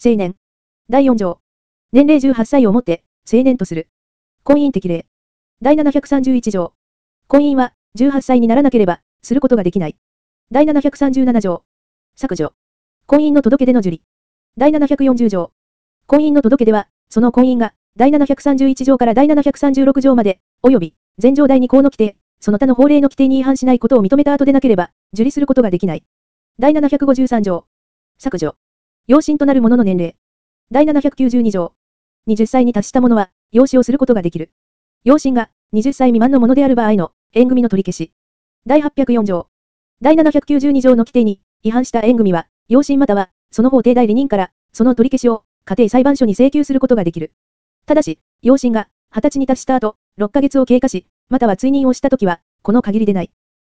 成年。第4条。年齢18歳をもって、成年とする。婚姻適齢。第731条。婚姻は、18歳にならなければ、することができない。第737条。削除。婚姻の届け出の受理。第740条。婚姻の届け出は、その婚姻が、第731条から第736条まで、及び、前条第2項の規定、その他の法令の規定に違反しないことを認めた後でなければ、受理することができない。第753条。削除。養親となる者の年齢。第792条。20歳に達した者は、養子をすることができる。養親が、20歳未満の者である場合の、縁組の取り消し。第804条。第792条の規定に、違反した縁組は、養親または、その法定代理人から、その取り消しを、家庭裁判所に請求することができる。ただし、養親が、20歳に達した後、6ヶ月を経過し、または追認をしたときは、この限りでない。